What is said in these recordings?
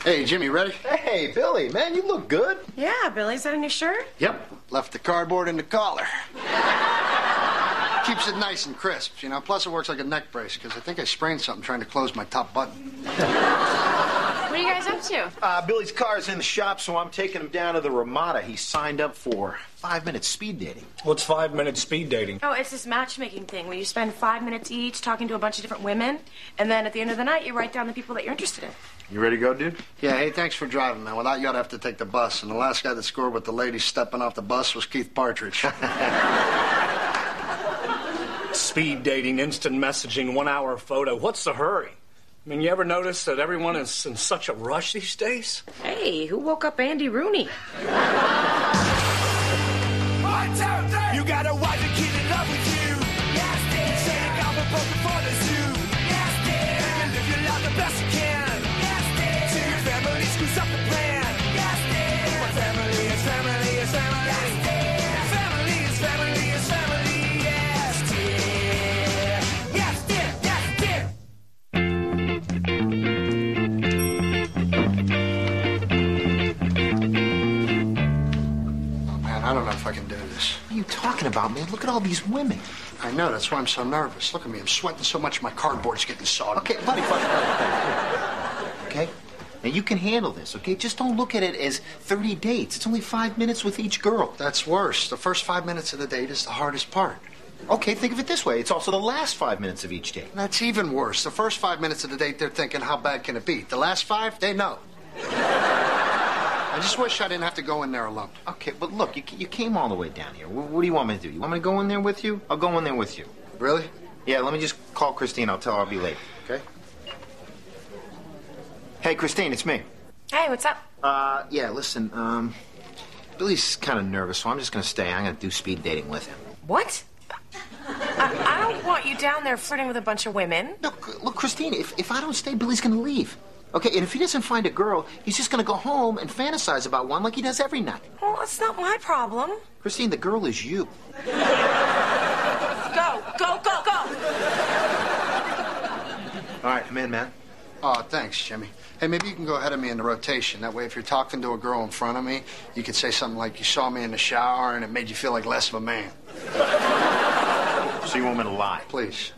Hey, Jimmy, ready? Hey, Billy, man, you look good. Yeah, Billy, is that a new shirt? Yep. Left the cardboard in the collar. Keeps it nice and crisp, you know. Plus, it works like a neck brace, because I think I sprained something trying to close my top button. What are you guys up to? Billy's car's in the shop, so I'm taking him down to the Ramada. He signed up for 5-minute speed dating. What's 5-minute speed dating? Oh, it's this matchmaking thing where you spend 5 minutes each talking to a bunch of different women, and then at the end of the night, you write down the people that you're interested in. You ready to go, dude? Yeah, hey, thanks for driving, man. Without you, I'd have to take the bus. And the last guy that scored with the lady stepping off the bus was Keith Partridge. Speed dating, instant messaging, 1-hour photo. What's the hurry? I mean, you ever notice that everyone is in such a rush these days? Hey, who woke up Andy Rooney? 1, 2, 3. You got a wife and kid in love with you. Yes, dear. Saying I'm a broken for the zoo. Yes, dear. And live your life the best you can. Yes, dear. Till your family screws up the plan. Yes, dear. But family is family is family. Yes, dear. Family is family is family. Yes, dear. Yes, dear. Yes, dear. I don't know if I can do this. What are you talking about, man? Look at all these women. I know, that's why I'm so nervous. Look at me, I'm sweating so much my cardboard's getting soggy. Okay, buddy. Okay? Now, you can handle this, okay? Just don't look at it as 30 dates. It's only 5 minutes with each girl. That's worse. The first 5 minutes of the date is the hardest part. Okay, think of it this way. It's also the last 5 minutes of each date. That's even worse. The first 5 minutes of the date, they're thinking, how bad can it be? The last 5, they know. I just wish I didn't have to go in there alone. Okay, but look, you came all the way down here. What do you want me to do? You want me to go in there with you? I'll go in there with you. Really? Yeah, let me just call Christine. I'll tell her I'll be late, okay? Hey, Christine, it's me. Hey, what's up? Yeah, listen, Billy's kind of nervous, so I'm just going to stay. I'm going to do speed dating with him. What? I don't want you down there flirting with a bunch of women. Look, Christine, if I don't stay, Billy's going to leave. Okay, and if he doesn't find a girl, he's just going to go home and fantasize about one like he does every night. Well, that's not my problem. Christine, the girl is you. Go, go, go, go. All right, I'm in, man. Oh, thanks, Jimmy. Hey, maybe you can go ahead of me in the rotation. That way, if you're talking to a girl in front of me, you could say something like, you saw me in the shower and it made you feel like less of a man. So you want me to lie? Please.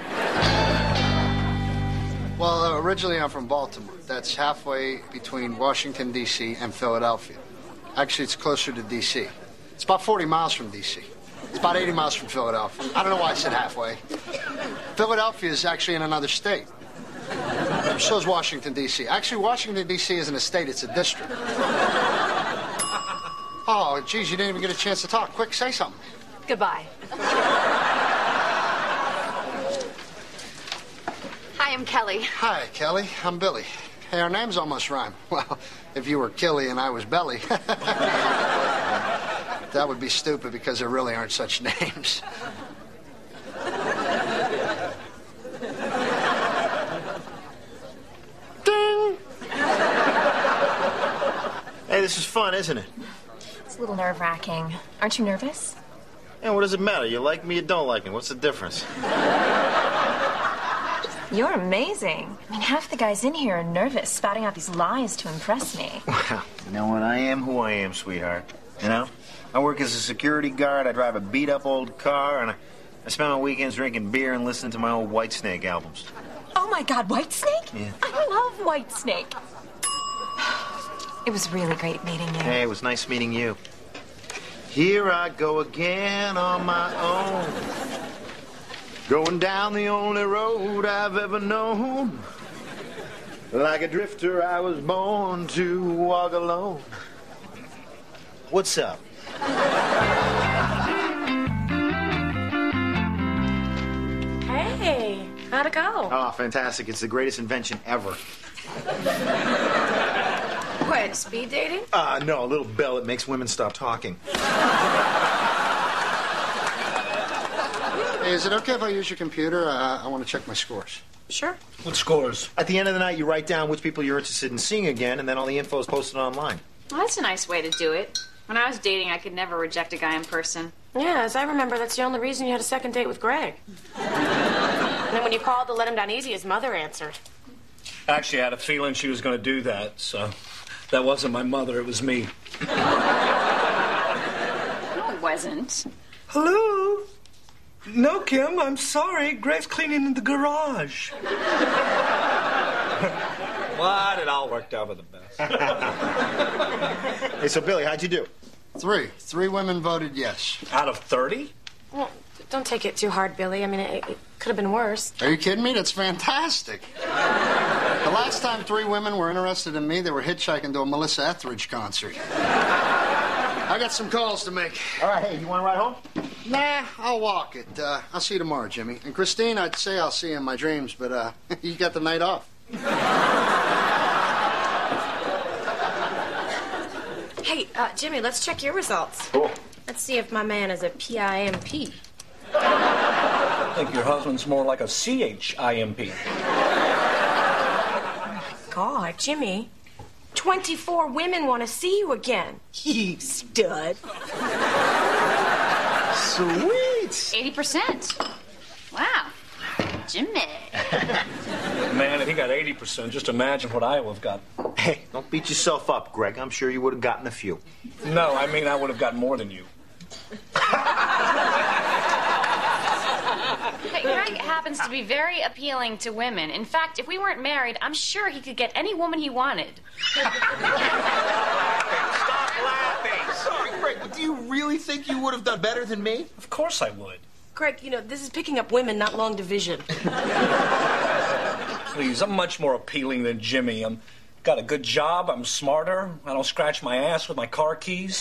Well, originally I'm from Baltimore. That's halfway between Washington, D.C. and Philadelphia. Actually, it's closer to D.C. It's about 40 miles from D.C. It's about 80 miles from Philadelphia. I don't know why I said halfway. Philadelphia is actually in another state. So is Washington, D.C. Actually, Washington, D.C. isn't a state, it's a district. Oh, geez, you didn't even get a chance to talk. Quick, say something. Goodbye. Hi, I'm Kelly. Hi, Kelly. I'm Billy. Hey, our names almost rhyme. Well, if you were Killy and I was Belly. That would be stupid because there really aren't such names. Ding! Hey, this is fun, isn't it? It's a little nerve-wracking. Aren't you nervous? Yeah, what does it matter? You like me, you don't like me. What's the difference? You're amazing. I mean, half the guys in here are nervous, spouting out these lies to impress me. Well, you know what? I am who I am, sweetheart. You know? I work as a security guard, I drive a beat-up old car, and I spend my weekends drinking beer and listening to my old Whitesnake albums. Oh, my God, Whitesnake? Yeah. I love Whitesnake. It was really great meeting you. Hey, it was nice meeting you. Here I go again on my own. Going down the only road I've ever known. Like a drifter, I was born to walk alone. What's up? Hey, how'd it go? Oh, fantastic. It's the greatest invention ever. What, speed dating? No, a little bell that makes women stop talking. Hey, is it okay if I use your computer? I want to check my scores. Sure. What scores? At the end of the night, you write down which people you're interested in seeing again, and then all the info is posted online. Well, that's a nice way to do it. When I was dating, I could never reject a guy in person. Yeah, as I remember, that's the only reason you had a second date with Greg. And then when you called to let him down easy, his mother answered. Actually, I had a feeling she was going to do that, so that wasn't my mother, it was me. No, it wasn't. Hello? No, Kim, I'm sorry. Greg's cleaning in the garage. What? It all worked out for the best. Hey, so Billy, how'd you do? 3. 3 women voted yes. Out of 30? Well, don't take it too hard, Billy. I mean, it could have been worse. Are you kidding me? That's fantastic. The last time 3 women were interested in me, they were hitchhiking to a Melissa Etheridge concert. I got some calls to make. All right, hey, you want to ride home? Nah, I'll walk it. I'll see you tomorrow, Jimmy. And Christine, I'd say I'll see you in my dreams, but you got the night off. Hey, Jimmy, let's check your results. Cool. Let's see if my man is a PIMP. I think your husband's more like a CHIMP. God, Jimmy. 24 women want to see you again. You stud. Sweet. 80%. Wow. Jimmy. Man, if he got 80%, just imagine what I would have got. Hey, don't beat yourself up, Greg. I'm sure you would have gotten a few. No, I mean I would have gotten more than you. But Greg happens to be very appealing to women. In fact, if we weren't married, I'm sure he could get any woman he wanted. Stop laughing. Sorry, Greg, but do you really think you would have done better than me? Of course I would. Greg, you know, this is picking up women, not long division. Please, I'm much more appealing than Jimmy. I'm got a good job, I'm smarter, I don't scratch my ass with my car keys.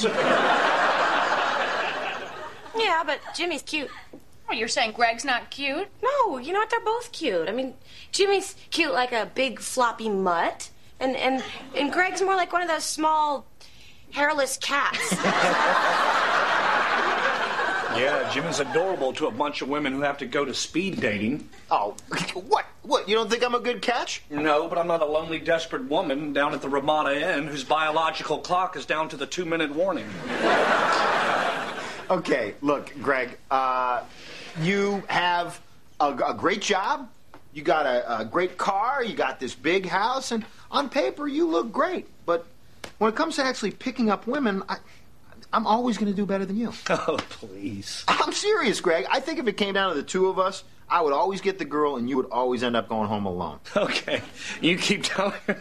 Yeah, but Jimmy's cute. Oh, you're saying Greg's not cute? No, you know what? They're both cute. I mean, Jimmy's cute like a big floppy mutt, and Greg's more like one of those small, hairless cats. Yeah, Jimmy's adorable to a bunch of women who have to go to speed dating. Oh, what? What, you don't think I'm a good catch? No, but I'm not a lonely, desperate woman down at the Ramada Inn whose biological clock is down to the 2-minute warning. Okay, look, Greg, you have a great job, you got a great car, you got this big house, and on paper you look great. But when it comes to actually picking up women, I'm always going to do better than you. Oh, please. I'm serious, Greg. I think if it came down to the two of us, I would always get the girl and you would always end up going home alone. Okay, you keep telling her.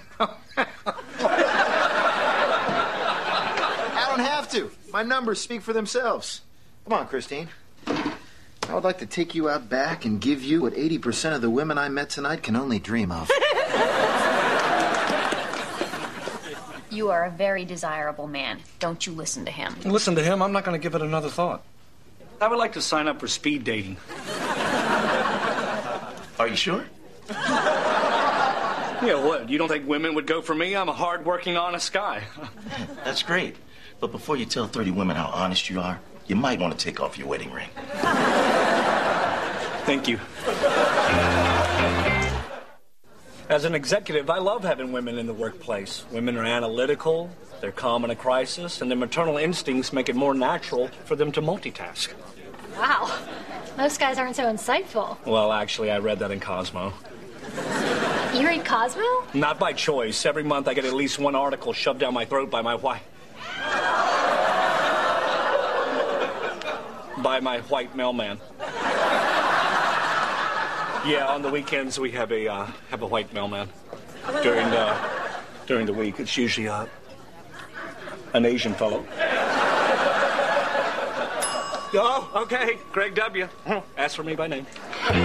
I don't have to. My numbers speak for themselves. Come on, Christine. I would like to take you out back and give you what 80% of the women I met tonight can only dream of. You are a very desirable man. Don't you listen to him. Listen to him, I'm not going to give it another thought. I would like to sign up for speed dating. Are you sure? Yeah, what? You don't think women would go for me? I'm a hard-working, honest guy. That's great. But before you tell 30 women how honest you are, you might want to take off your wedding ring. Thank you. As an executive, I love having women in the workplace. Women are analytical, they're calm in a crisis, and their maternal instincts make it more natural for them to multitask. Wow. Most guys aren't so insightful. Well, actually, I read that in Cosmo. You read Cosmo? Not by choice. Every month I get at least one article shoved down my throat by my wife. By my white mailman. Yeah, on the weekends we have a white mailman. During the week, it's usually an Asian fellow. Oh, okay, Greg W. Ask for me by name.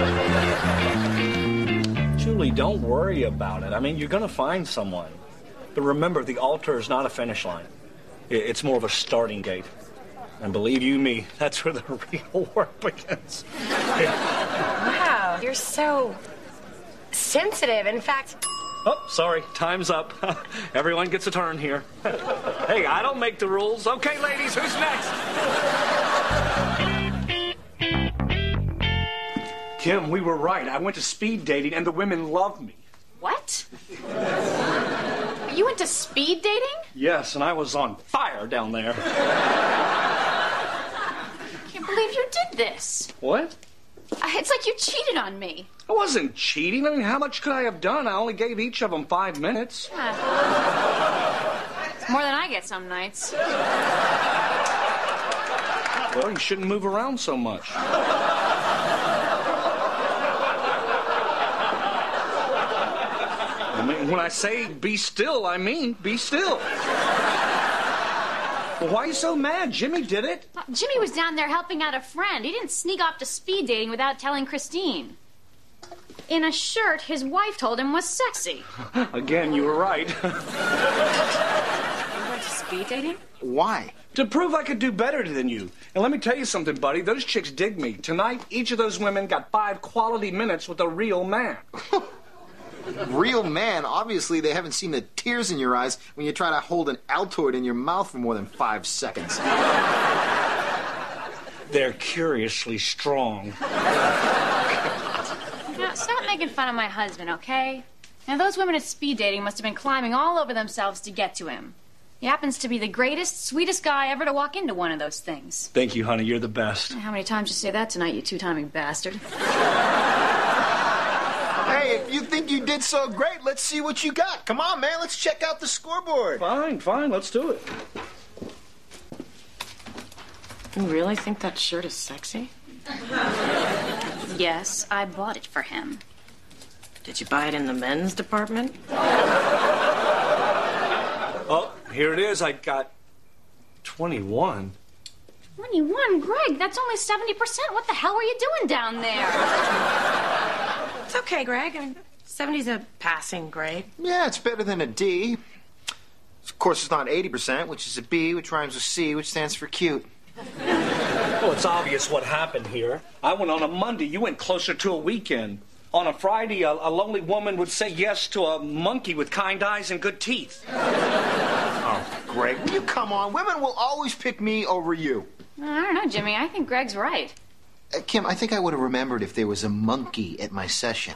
Julie, don't worry about it. I mean, you're going to find someone. But remember, the altar is not a finish line. It's more of a starting gate. And believe you me, that's where the real work begins. Wow, you're so sensitive. In fact... Oh, sorry, time's up. Everyone gets a turn here. Hey, I don't make the rules. Okay, ladies, who's next? Kim, we were right. I went to speed dating, and the women loved me. What? You went to speed dating? Yes, and I was on fire down there. Can't believe you did this. What? It's like you cheated on me. I wasn't cheating. I mean, how much could I have done? I only gave each of them 5 minutes. It's more than I get some nights. Well, you shouldn't move around so much. I mean, when I say be still, I mean be still. Well, why are you so mad? Jimmy did it. Jimmy was down there helping out a friend. He didn't sneak off to speed dating without telling Christine. In a shirt his wife told him was sexy. Again, you were right. You went to speed dating? Why? To prove I could do better than you. And let me tell you something, buddy. Those chicks dig me. Tonight, each of those women got 5 quality minutes with a real man. Real man? Obviously, they haven't seen the tears in your eyes when you try to hold an Altoid in your mouth for more than 5 seconds. They're curiously strong. Now, stop making fun of my husband, okay? Now, those women at speed dating must have been climbing all over themselves to get to him. He happens to be the greatest, sweetest guy ever to walk into one of those things. Thank you, honey. You're the best. How many times you say that tonight, you two-timing bastard? Hey, if you think you did so great, let's see what you got. Come on, man. Let's check out the scoreboard. Fine. Let's do it. You really think that shirt is sexy? Yes, I bought it for him. Did you buy it in the men's department? Oh, here it is. I got 21. 21? Greg, that's only 70%. What the hell were you doing down there? It's okay, Greg. I mean, 70's a passing grade. Yeah, it's better than a D. Of course, it's not 80%, which is a B, which rhymes with C, which stands for cute. Well, it's obvious what happened here. I went on a Monday. You went closer to a weekend. On a Friday, a lonely woman would say yes to a monkey with kind eyes and good teeth. Oh, Greg, will you come on? Women will always pick me over you. I don't know, Jimmy. I think Greg's right. Kim, I think I would have remembered if there was a monkey at my session.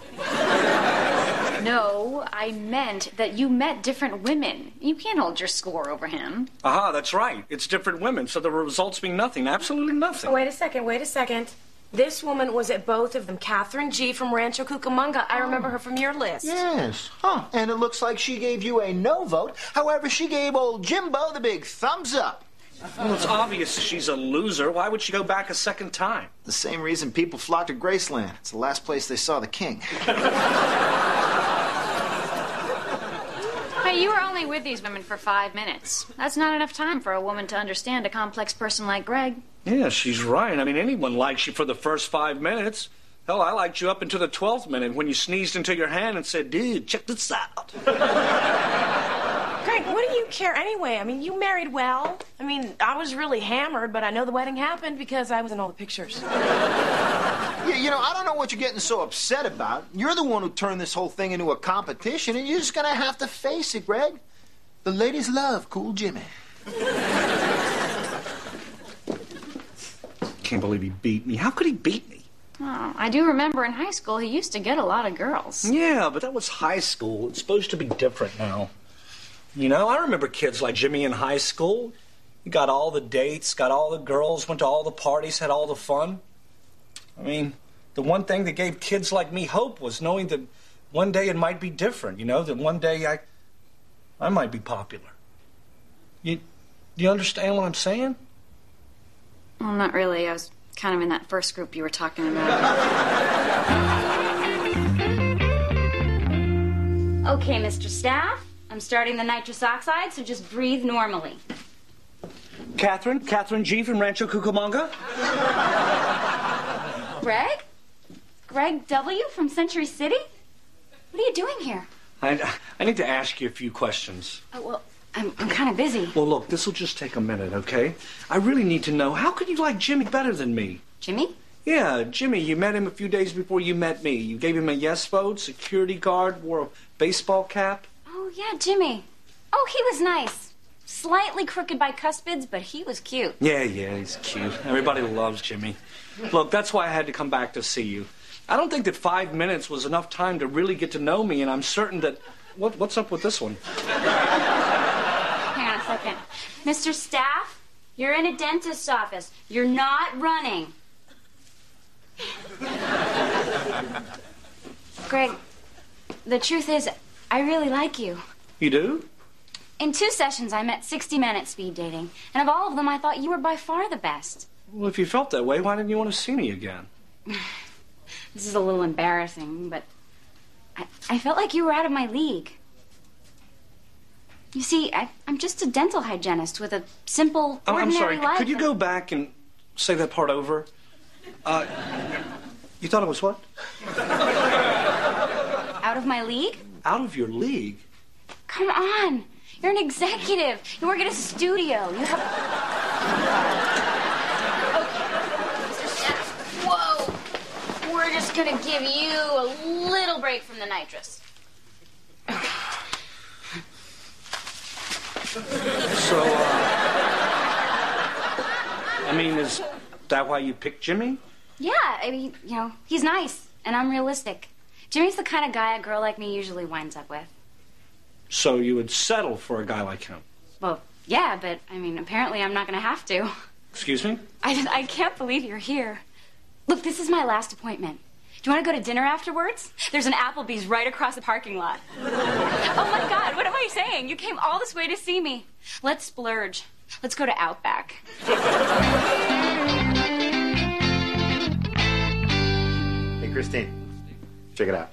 No, I meant that you met different women. You can't hold your score over him. Aha, that's right. It's different women, so the results mean nothing. Absolutely nothing. Wait a second. This woman was at both of them. Catherine G. from Rancho Cucamonga. I remember her from your list. Yes. Huh. And it looks like she gave you a no vote. However, she gave old Jimbo the big thumbs up. Well, it's obvious she's a loser. Why would she go back a second time? The same reason people flock to Graceland. It's the last place they saw the king. Hey, you were only with these women for 5 minutes. That's not enough time for a woman to understand a complex person like Greg. Yeah, she's right. I mean, anyone likes you for the first 5 minutes. Hell, I liked you up until the 12th minute when you sneezed into your hand and said, dude, check this out. Greg, what do you care anyway? I mean, you married well. I mean, I was really hammered, but I know the wedding happened because I was in all the pictures. Yeah, you know, I don't know what you're getting so upset about. You're the one who turned this whole thing into a competition, and you're just gonna have to face it, Greg. The ladies love Cool Jimmy. Can't believe he beat me. How could he beat me? Oh, I do remember in high school he used to get a lot of girls. Yeah, but that was high school. It's supposed to be different now. You know, I remember kids like Jimmy in high school. You got all the dates, got all the girls, went to all the parties, had all the fun. I mean, the one thing that gave kids like me hope was knowing that one day it might be different, you know, that one day I might be popular. You understand what I'm saying? Well, not really. I was kind of in that first group you were talking about. Okay, Mr. Staff, I'm starting the nitrous oxide, so just breathe normally. Catherine G. from Rancho Cucamonga. Greg W. from Century City? What are you doing here? I need to ask you a few questions. Oh, well, I'm kind of busy. Well, look, this will just take a minute, okay? I really need to know, how could you like Jimmy better than me? Jimmy? Yeah, Jimmy. You met him a few days before you met me. You gave him a yes vote, security guard, wore a baseball cap. Oh, yeah, Jimmy. Oh, he was nice. Slightly crooked by cuspids, but he was cute. Yeah, he's cute. Everybody loves Jimmy. Look, that's why I had to come back to see you. I don't think that 5 minutes was enough time to really get to know me, and I'm certain that... What's up with this one? Hang on a second. Mr. Staff, you're in a dentist's office. You're not running. Greg, the truth is, I really like you. You do? In 2 sessions, I met 60 men at speed dating, and of all of them, I thought you were by far the best. Well, if you felt that way, why didn't you want to see me again? This is a little embarrassing, but I felt like you were out of my league. You see, I'm just a dental hygienist with a simple, ordinary I'm sorry. life. Could you go back and say that part over? You thought it was what? Out of my league? Out of your league? Come on. You're an executive. You work at a studio. You have... Whoa! We're just gonna give you a little break from the nitrous. So, I mean, is that why you picked Jimmy? Yeah, I mean, you know, he's nice, and I'm realistic. Jimmy's the kind of guy a girl like me usually winds up with. So you would settle for a guy like him? Well, yeah, but, I mean, apparently I'm not going to have to. Excuse me? I can't believe you're here. Look, this is my last appointment. Do you want to go to dinner afterwards? There's an Applebee's right across the parking lot. Oh, my God, what am I saying? You came all this way to see me. Let's splurge. Let's go to Outback. Hey, Christine, check it out.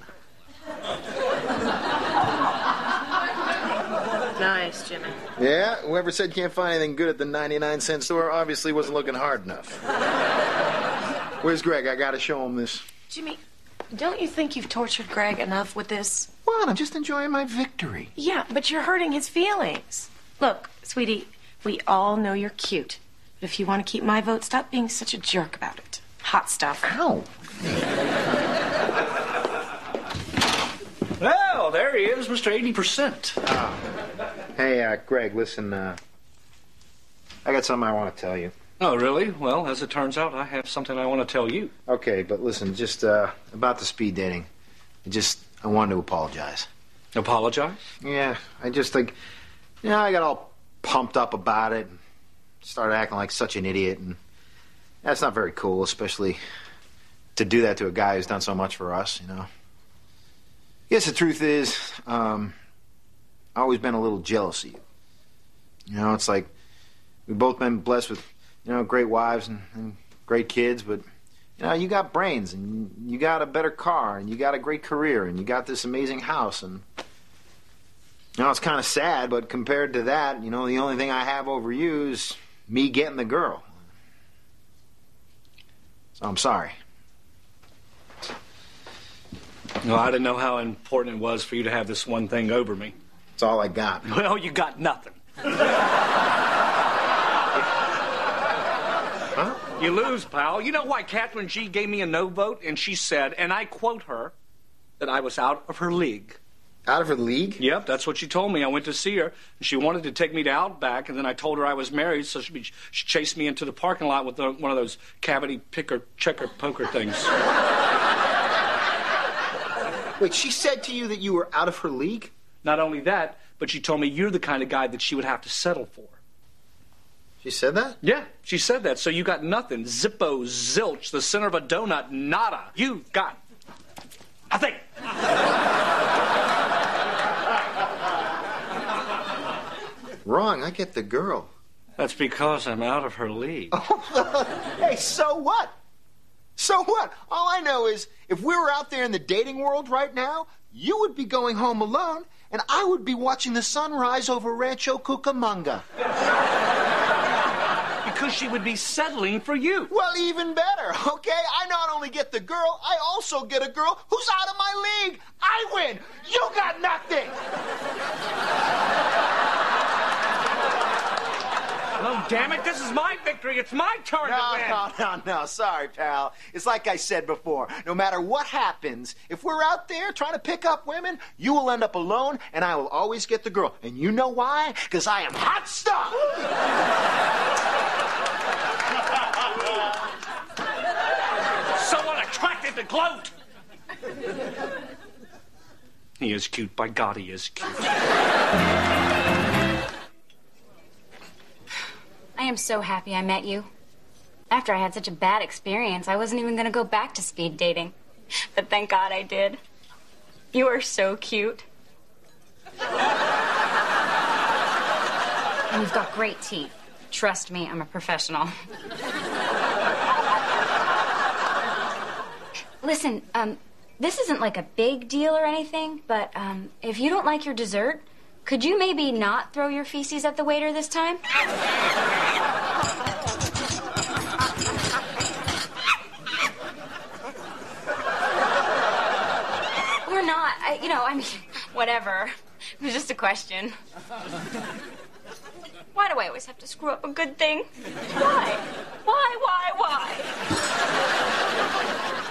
Nice, Jimmy. Yeah, whoever said can't find anything good at the 99-cent store obviously wasn't looking hard enough. Where's Greg? I gotta show him this. Jimmy, don't you think you've tortured Greg enough with this? What? I'm just enjoying my victory. Yeah, but you're hurting his feelings. Look, sweetie, we all know you're cute. But if you want to keep my vote, stop being such a jerk about it. Hot stuff. Ow. Well, there he is, Mr. 80%. Hey, Greg, listen, I got something I want to tell you. Oh, really? Well, as it turns out, I have something I want to tell you. Okay, but listen, just about the speed dating. I wanted to apologize. Apologize? Yeah, I got all pumped up about it and started acting like such an idiot, and that's not very cool, especially to do that to a guy who's done so much for us, you know. I guess the truth is, I've always been a little jealous of you. You know, it's like we've both been blessed with, you know, great wives and great kids, but, you know, you got brains, and you got a better car, and you got a great career, and you got this amazing house, and, you know, it's kind of sad, but compared to that, you know, the only thing I have over you is me getting the girl. So I'm sorry. No, I didn't know how important it was for you to have this one thing over me. That's all I got. Well, you got nothing. Huh? You lose, pal. You know why Catherine G. gave me a no vote? And she said, and I quote her, that I was out of her league. Out of her league? Yep, that's what she told me. I went to see her, and she wanted to take me to Outback, and then I told her I was married, so she chased me into the parking lot with one of those cavity picker, checker, poker things. Wait, she said to you that you were out of her league? Not only that, but she told me you're the kind of guy that she would have to settle for. She said that? Yeah, she said that. So you got nothing. Zippo, zilch, the center of a donut, nada. You've got nothing. Wrong, I get the girl. That's because I'm out of her league. Hey, so what? So what? All I know is if we were out there in the dating world right now, you would be going home alone, and I would be watching the sunrise over Rancho Cucamonga. Because she would be settling for you. Well, even better, okay? I not only get the girl, I also get a girl who's out of my league. I win. You got nothing. Oh, damn it, this is my victory. It's my turn to win. No. Sorry, pal. It's like I said before. No matter what happens, if we're out there trying to pick up women, you will end up alone, and I will always get the girl. And you know why? Because I am hot stuff. So unattractive to gloat. He is cute. By God, he is cute. I am so happy I met you. After I had such a bad experience, I wasn't even going to go back to speed dating. But thank God I did. You are so cute. And you've got great teeth. Trust me, I'm a professional. Listen, this isn't like a big deal or anything, but if you don't like your dessert, could you maybe not throw your feces at the waiter this time? Or not. I mean, whatever. It was just a question. Why do I always have to screw up a good thing? Why? Why?